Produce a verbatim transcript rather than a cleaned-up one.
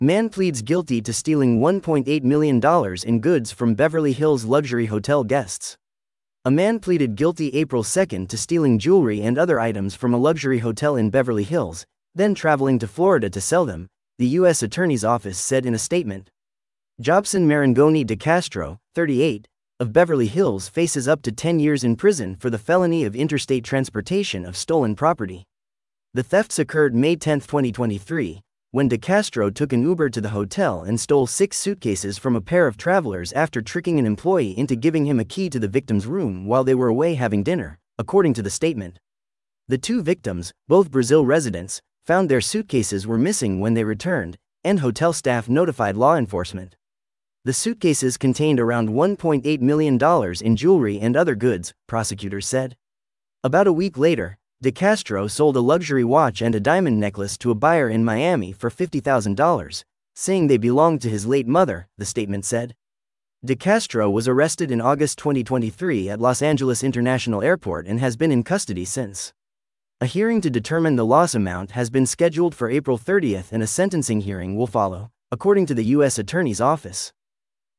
Man pleads guilty to stealing one point eight million dollars in goods from Beverly Hills luxury hotel guests. A man pleaded guilty April second to stealing jewelry and other items from a luxury hotel in Beverly Hills, then traveling to Florida to sell them, the U S Attorney's Office said in a statement. Jobson Marangoni de Castro, thirty-eight, of Beverly Hills faces up to ten years in prison for the felony of interstate transportation of stolen property. The thefts occurred May tenth, twenty twenty-three, when de Castro took an Uber to the hotel and stole six suitcases from a pair of travelers after tricking an employee into giving him a key to the victim's room while they were away having dinner, according to the statement. The two victims, both Brazil residents, found their suitcases were missing when they returned, and hotel staff notified law enforcement. The suitcases contained around one point eight million dollars in jewelry and other goods, prosecutors said. About a week later, de Castro sold a luxury watch and a diamond necklace to a buyer in Miami for fifty thousand dollars, saying they belonged to his late mother, the statement said. De Castro was arrested in August twenty twenty-three at Los Angeles International Airport and has been in custody since. A hearing to determine the loss amount has been scheduled for April thirtieth and a sentencing hearing will follow, according to the U S Attorney's Office.